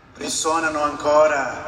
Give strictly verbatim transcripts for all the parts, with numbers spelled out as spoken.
risuonano ancora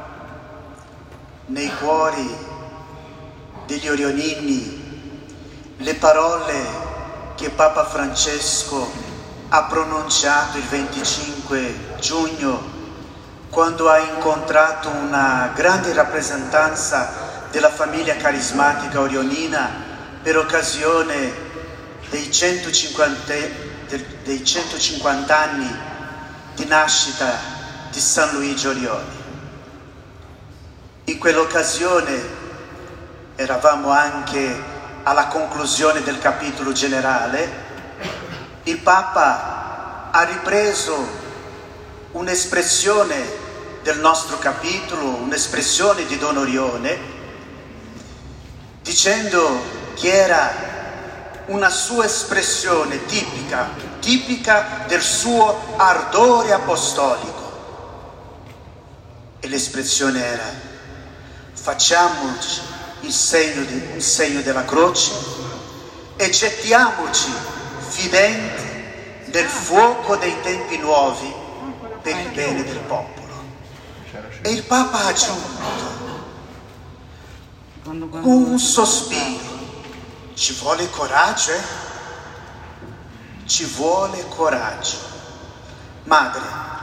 nei cuori degli orionini le parole che Papa Francesco ha pronunciato il venticinque giugno quando ha incontrato una grande rappresentanza della famiglia carismatica orionina per occasione dei centocinquanta, dei centocinquanta anni di nascita di San Luigi Orioni. In quell'occasione eravamo anche alla conclusione del capitolo generale. Il Papa ha ripreso un'espressione del nostro capitolo, un'espressione di Don Orione, dicendo che era una sua espressione tipica, tipica del suo ardore apostolico. E l'espressione era: facciamoci il segno, di, il segno della croce e gettiamoci fidenti nel fuoco dei tempi nuovi per il bene del popolo. E il Papa ha aggiunto con un sospiro: ci vuole coraggio, eh? Ci vuole coraggio. Madre,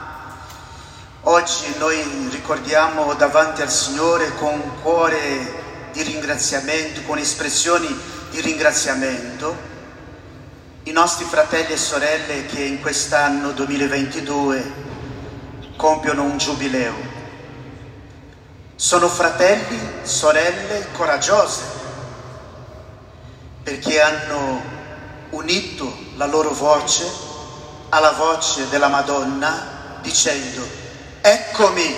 oggi noi ricordiamo davanti al Signore con un cuore di ringraziamento, con espressioni di ringraziamento, i nostri fratelli e sorelle che in quest'anno duemilaventidue compiono un giubileo. Sono fratelli, sorelle coraggiose, perché hanno unito la loro voce alla voce della Madonna, dicendo: eccomi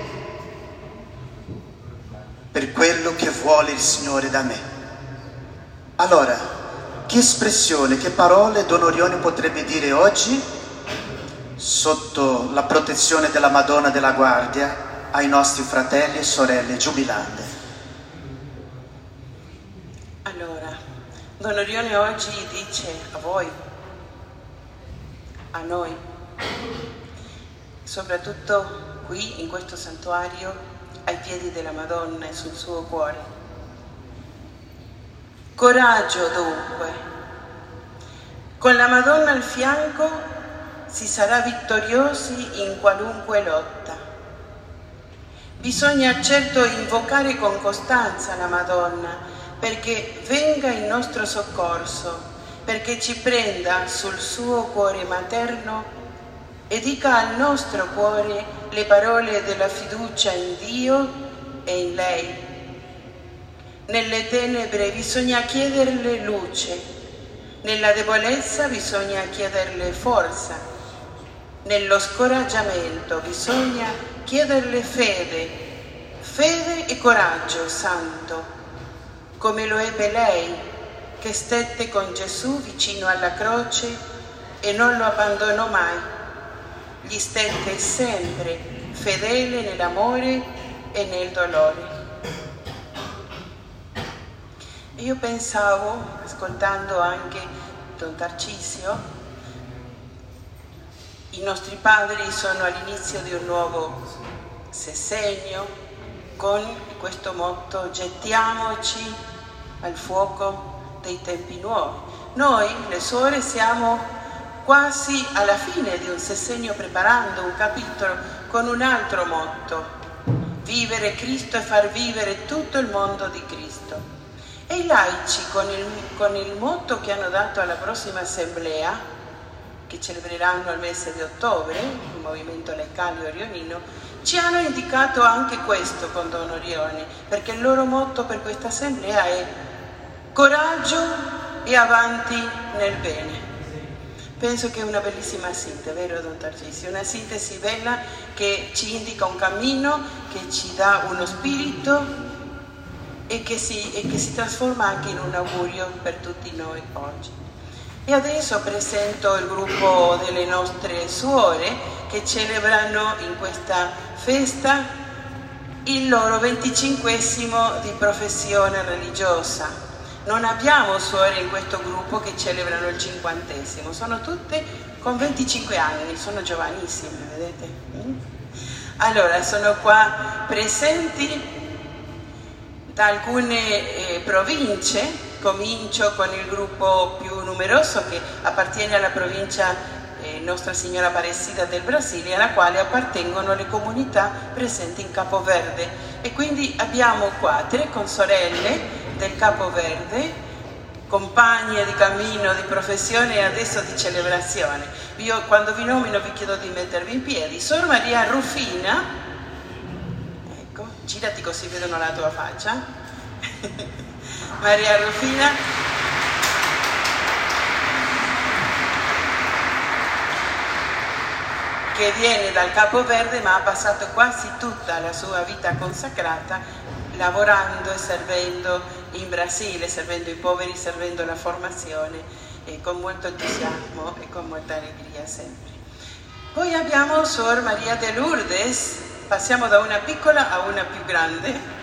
per quello che vuole il Signore da me. Allora, che espressione, che parole Don Orione potrebbe dire oggi, sotto la protezione della Madonna della Guardia, ai nostri fratelli e sorelle giubilande? Allora, Don Orione oggi dice a voi, a noi, soprattutto qui in questo santuario, ai piedi della Madonna e sul suo cuore: coraggio dunque, con la Madonna al fianco si sarà vittoriosi in qualunque lotta. Bisogna certo invocare con costanza la Madonna perché venga in nostro soccorso, perché ci prenda sul suo cuore materno e dica al nostro cuore le parole della fiducia in Dio e in lei. Nelle tenebre bisogna chiederle luce, nella debolezza bisogna chiederle forza, nello scoraggiamento bisogna chiederle fede, fede e coraggio santo, come lo ebbe lei, che stette con Gesù vicino alla croce e non lo abbandonò mai. Gli stette sempre fedele nell'amore e nel dolore. Io pensavo, ascoltando anche Don Tarcisio, i nostri padri sono all'inizio di un nuovo sessennio con questo motto: gettiamoci al fuoco dei tempi nuovi. Noi, le suore, siamo quasi alla fine di un sessennio preparando un capitolo con un altro motto: vivere Cristo e far vivere tutto il mondo di Cristo. E i laici, con il, con il motto che hanno dato alla prossima assemblea, che celebreranno il mese di ottobre, il movimento Leccali Orionino, ci hanno indicato anche questo con Don Orione, perché il loro motto per questa assemblea è coraggio e avanti nel bene. Penso che è una bellissima sintesi, vero Don Tarcisio? Una sintesi bella che ci indica un cammino, che ci dà uno spirito e che si, e che si trasforma anche in un augurio per tutti noi oggi. E adesso presento il gruppo delle nostre suore che celebrano in questa festa il loro venticinquesimo di professione religiosa. Non abbiamo suore in questo gruppo che celebrano il cinquantesimo, sono tutte con venticinque anni, sono giovanissime, vedete? Allora, sono qua presenti da alcune eh, province. Comincio con il gruppo più numeroso che appartiene alla provincia eh, Nostra Signora Aparecida del Brasile, alla quale appartengono le comunità presenti in Capo Verde. E quindi abbiamo qua tre consorelle del Capo Verde, compagne di cammino, di professione e adesso di celebrazione. Io quando vi nomino vi chiedo di mettervi in piedi. Sor Maria Rufina, ecco, girati così vedono la tua faccia. Maria Rufina, che viene dal Capo Verde ma ha passato quasi tutta la sua vita consacrata lavorando e servendo in Brasile, servendo i poveri, servendo la formazione, e con molto entusiasmo e con molta allegria sempre. Poi abbiamo Sor Maria de Lourdes, passiamo da una piccola a una più grande.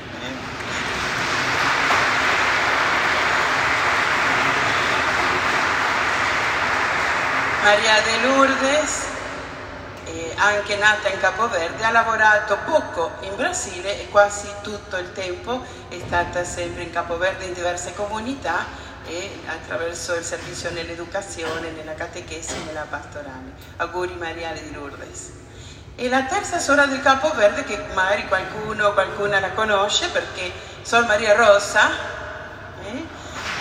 Maria de Lourdes, eh, anche nata in Capo Verde, ha lavorato poco in Brasile e quasi tutto il tempo è stata sempre in Capo Verde in diverse comunità e attraverso il servizio nell'educazione, nella catechesi e nella pastorale. Auguri Maria de Lourdes. E la terza sorella del Capo Verde, che magari qualcuno o qualcuna la conosce perché Sor Maria Rosa, eh,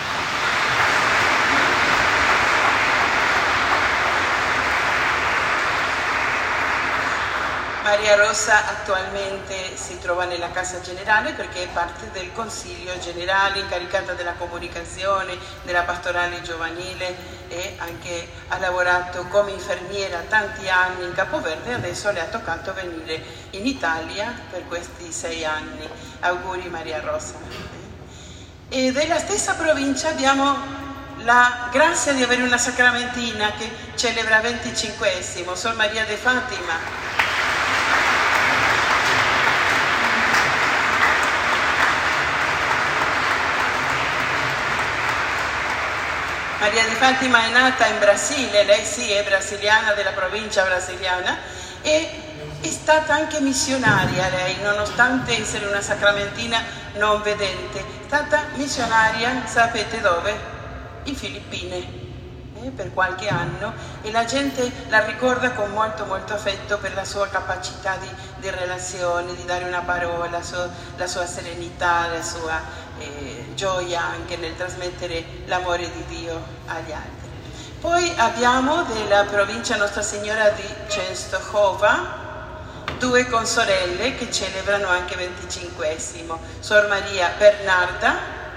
Maria Rosa attualmente si trova nella Casa Generale perché è parte del Consiglio Generale, incaricata della comunicazione, della pastorale giovanile, e anche ha lavorato come infermiera tanti anni in Capo Verde e adesso le ha toccato venire in Italia per questi sei anni. Auguri Maria Rosa. E della stessa provincia abbiamo la grazia di avere una sacramentina che celebra venticinquesimo, Sor Maria de Fatima. Maria di Fatima è nata in Brasile, lei sì è brasiliana, della provincia brasiliana, e è stata anche missionaria lei, nonostante essere una sacramentina non vedente. È stata missionaria, sapete dove? In Filippine, eh, per qualche anno, e la gente la ricorda con molto molto affetto per la sua capacità di, di relazione, di dare una parola, la sua, la sua serenità, la sua Eh, gioia anche nel trasmettere l'amore di Dio agli altri. Poi abbiamo della provincia Nostra Signora di Częstochowa due consorelle che celebrano anche venticinquesimo, Sor Maria Bernarda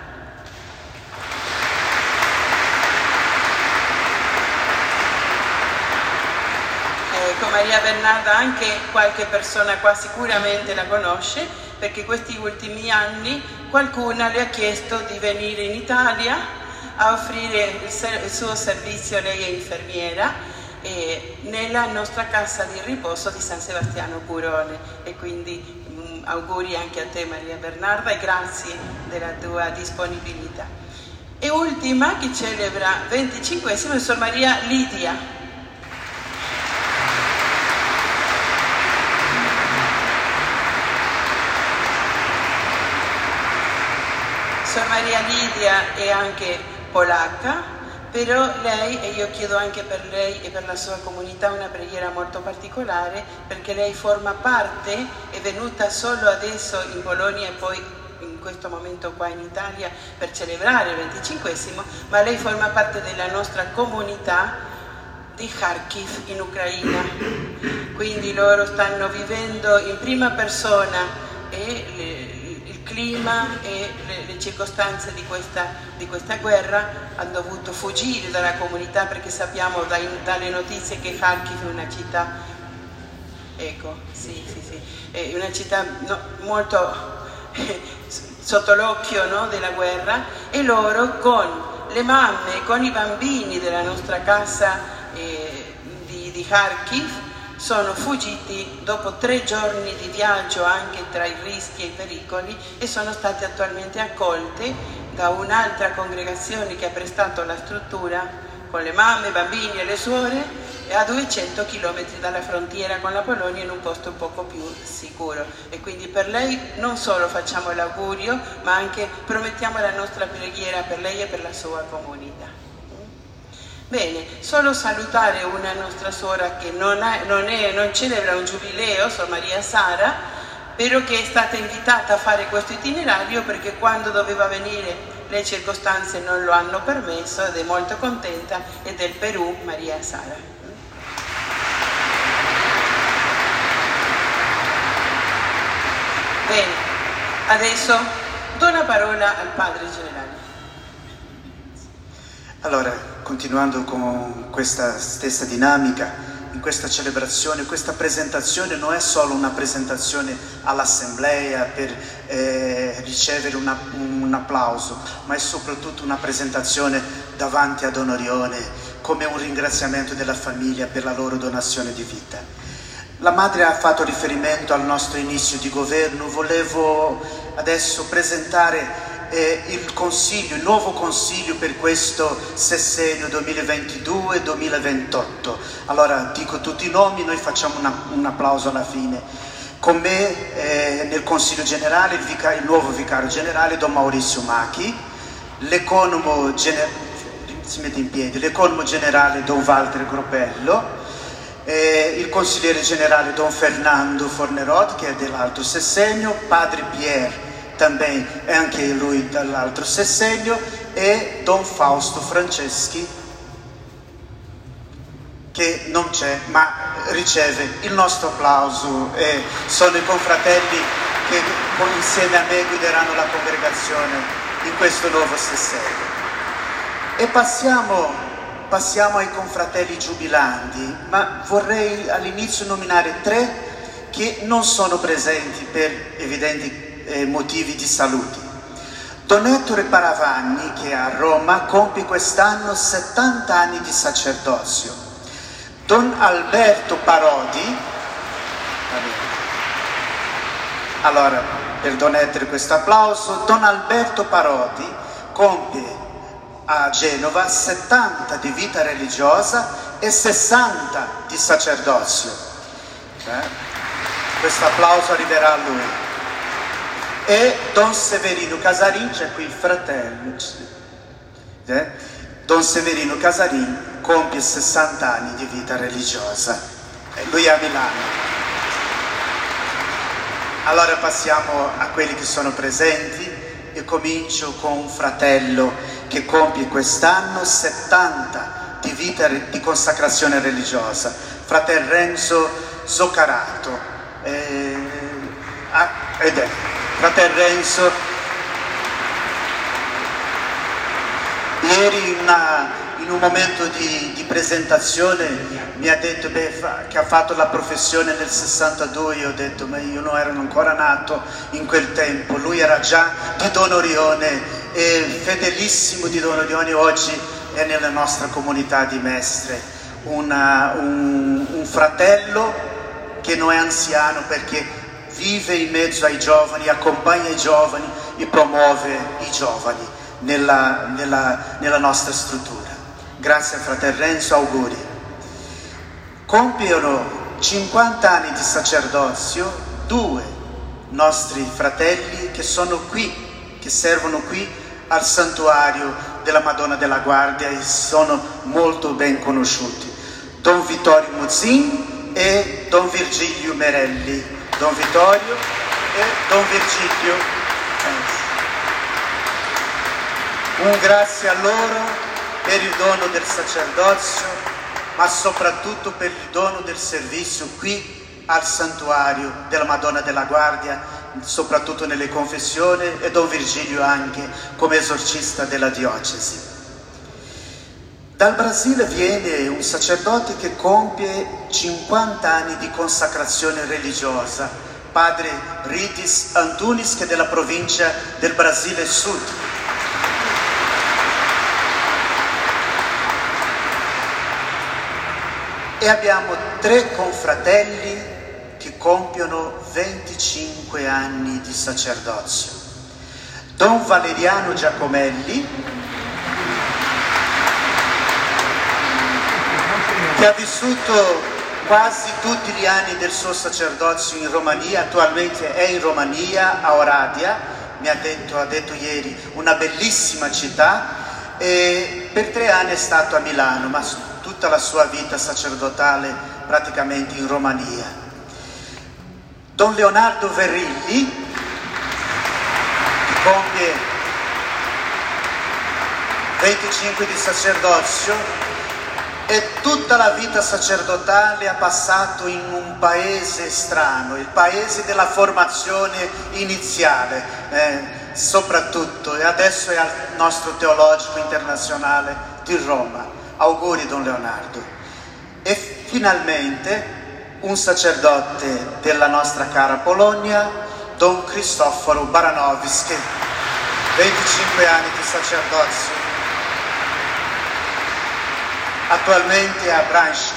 ecco, Maria Bernarda anche qualche persona qua sicuramente la conosce, perché questi ultimi anni qualcuna le ha chiesto di venire in Italia a offrire il, il suo servizio. Lei è infermiera e nella nostra casa di riposo di San Sebastiano Curone, e quindi mh, auguri anche a te Maria Bernarda e grazie della tua disponibilità. E ultima che celebra venticinquesimo è Sor Maria Lidia. Sor Maria Lidia è anche polacca, però lei, e io chiedo anche per lei e per la sua comunità una preghiera molto particolare, perché lei forma parte, è venuta solo adesso in Polonia e poi in questo momento qua in Italia per celebrare il venticinquesimo, ma lei forma parte della nostra comunità di Kharkiv in Ucraina, quindi loro stanno vivendo in prima persona e le, clima e le, le circostanze di questa, di questa guerra. Hanno dovuto fuggire dalla comunità perché sappiamo dai, dalle notizie che Kharkiv è una città, ecco, sì, sì, sì, è una città no, molto eh, sotto l'occhio, no, della guerra, e loro con le mamme e con i bambini della nostra casa eh, di, di Kharkiv sono fuggiti dopo tre giorni di viaggio anche tra i rischi e i pericoli e sono state attualmente accolte da un'altra congregazione che ha prestato la struttura con le mamme, i bambini e le suore è a duecento chilometri dalla frontiera con la Polonia, in un posto un poco più sicuro, e quindi per lei non solo facciamo l'augurio, ma anche promettiamo la nostra preghiera per lei e per la sua comunità. Bene, solo salutare una nostra suora che non, ha, non, è, non celebra un giubileo, Sor Maria Sara, però che è stata invitata a fare questo itinerario perché quando doveva venire le circostanze non lo hanno permesso, ed è molto contenta, è del Perù, Maria Sara. Bene, adesso do la parola al Padre Generale. Allora, continuando con questa stessa dinamica, in questa celebrazione, questa presentazione non è solo una presentazione all'assemblea per eh, ricevere una, un applauso, ma è soprattutto una presentazione davanti ad Onorione, come un ringraziamento della famiglia per la loro donazione di vita. La madre ha fatto riferimento al nostro inizio di governo, volevo adesso presentare Eh, il consiglio, il nuovo consiglio per questo sessennio duemilaventidue duemilaventotto. Allora dico tutti i nomi, noi facciamo una, un applauso alla fine. Con me eh, nel consiglio generale il, vicario, il nuovo vicario generale Don Maurizio Macchi, l'economo gener si mette in piedi, l'economo generale Don Walter Gropello, eh, il consigliere generale Don Fernando Fornerot, che è dell'altro sessennio, Padre Pierre, também è anche lui dall'altro sessennio, e Don Fausto Franceschi, che non c'è ma riceve il nostro applauso, e sono i confratelli che insieme a me guideranno la congregazione in questo nuovo sessennio. E passiamo, passiamo ai confratelli giubilanti, ma vorrei all'inizio nominare tre che non sono presenti per evidenti Eh, motivi di salute. Don Ettore Paravagni, che a Roma compie quest'anno settanta anni di sacerdozio. Don Alberto Parodi, allora per Don Ettore questo applauso. Don Alberto Parodi compie a Genova settanta di vita religiosa e sessanta di sacerdozio. Eh? Questo applauso arriverà a lui. E Don Severino Casarin, c'è qui il fratello, eh? Don Severino Casarin compie sessanta anni di vita religiosa, eh, lui è a Milano. Allora passiamo a quelli che sono presenti e comincio con un fratello che compie quest'anno settanta di vita di consacrazione religiosa, fratel Renzo Zoccarato, eh, ah, ed è Fratel Renzo, ieri in, una, in un momento di, di presentazione mi ha detto beh, fa, che ha fatto la professione nel sessantadue, io ho detto ma io non ero ancora nato in quel tempo, lui era già di Don Orione, e fedelissimo di Don Orione, oggi è nella nostra comunità di Mestre, una, un, un fratello che non è anziano perché vive in mezzo ai giovani, accompagna i giovani e promuove i giovani nella, nella, nella nostra struttura. Grazie al fratel Renzo, auguri. Compiono cinquanta anni di sacerdozio due nostri fratelli che sono qui, che servono qui al santuario della Madonna della Guardia e sono molto ben conosciuti. Don Vittorio Muzzin e Don Virgilio Merelli. Don Vittorio e Don Virgilio. Un grazie a loro per il dono del sacerdozio, ma soprattutto per il dono del servizio qui al santuario della Madonna della Guardia, soprattutto nelle confessioni, e Don Virgilio anche come esorcista della diocesi. Dal Brasile viene un sacerdote che compie cinquanta anni di consacrazione religiosa, padre Ridis Antunes, che è della provincia del Brasile Sud. E abbiamo tre confratelli che compiono venticinque anni di sacerdozio. Don Valeriano Giacomelli, che ha vissuto quasi tutti gli anni del suo sacerdozio in Romania, attualmente è in Romania, a Oradea, mi ha detto, ha detto ieri, una bellissima città, e per tre anni è stato a Milano, ma tutta la sua vita sacerdotale praticamente in Romania. Don Leonardo Verrilli, che compie venticinque di sacerdozio, e tutta la vita sacerdotale ha passato in un paese strano, il paese della formazione iniziale, eh, soprattutto, e adesso è al nostro teologico internazionale di Roma. Auguri Don Leonardo. E finalmente un sacerdote della nostra cara Polonia, Don Cristoforo Baranowski, venticinque anni di sacerdozio, attualmente a Brańsk.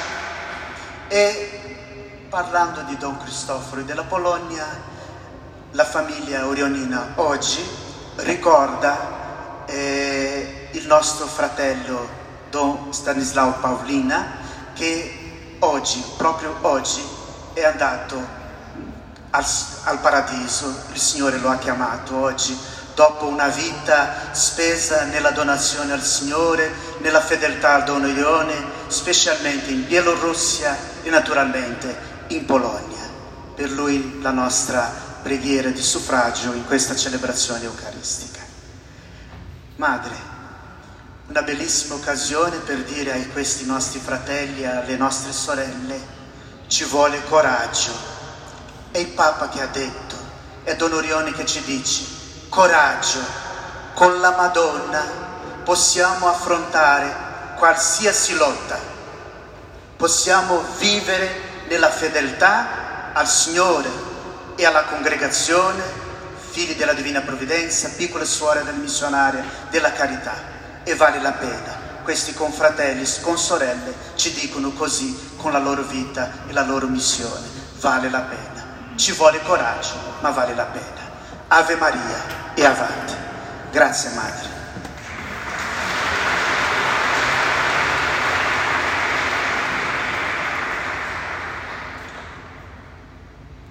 E parlando di Don Cristoforo e della Polonia, la famiglia orionina oggi ricorda eh, il nostro fratello Don Stanislao Paulina, che oggi, proprio oggi, è andato al, al paradiso. Il Signore lo ha chiamato oggi, dopo una vita spesa nella donazione al Signore, nella fedeltà al Don Orione, specialmente in Bielorussia e naturalmente in Polonia. Per lui la nostra preghiera di suffragio in questa celebrazione eucaristica. Madre, una bellissima occasione per dire a questi nostri fratelli e alle nostre sorelle: ci vuole coraggio. È il Papa che ha detto, è Don Orione che ci dice: coraggio, con la Madonna possiamo affrontare qualsiasi lotta, possiamo vivere nella fedeltà al Signore e alla congregazione, figli della Divina Provvidenza, piccole suore del missionario della carità, e vale la pena. Questi confratelli, consorelle ci dicono così con la loro vita e la loro missione: vale la pena, ci vuole coraggio, ma vale la pena. Ave Maria e avanti. Grazie Madre.